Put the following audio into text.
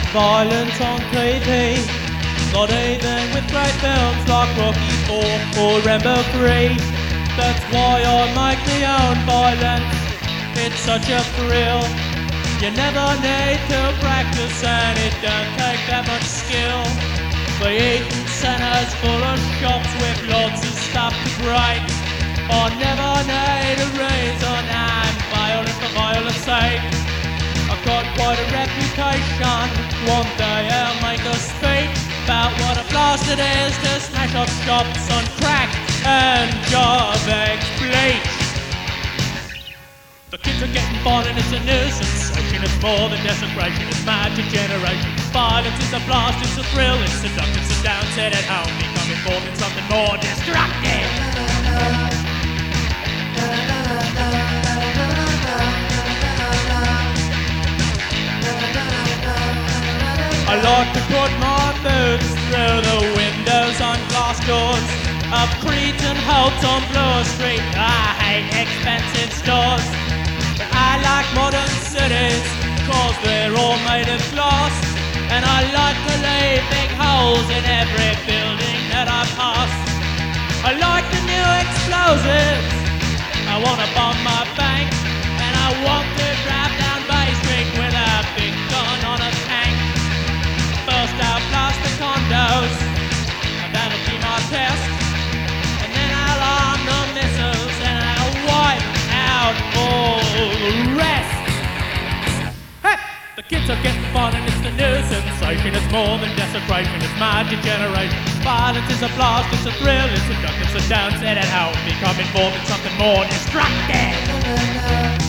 Violence on TV, not even with great films like Rocky IV or Rambo 3. That's why I make my own violence, it's such a thrill. You never need to practice and it don't take that much skill. The Eaton Centre's full of shops with lots of stuff to break. I never need a reason, I'm violent for violence sake. I've got quite a reputation, one day I'll make a speak about what a blast it is to smash up shops on crack and job bleach. The kids are getting violent, it's a new sensation. It's more than desecration, it's mad degeneration. Violence is a blast, it's a thrill, it's seductive, sit down, sit at home, becoming more than something more destructive. I like to put my boots through the windows on glass doors of Creeds and Holts on Bloor Street. I hate expensive stores, but I like modern cities, cause they're all made of glass. And I like to leave big holes in every building that I pass. I like the new explosives, I wanna bomb my bank, and I want to drive down Bay Street with a big gun on a tank. First I'll blast the condos, and that'll be my test. And then I'll arm the missiles, and I'll wipe out all the rest. Hey! The kids are getting violent, it's the new sensation. It's more than desecration, it's mad degeneration. Violence is a blast, it's a thrill, it's seductive, sit down, sit at home, becoming more than something more destructive.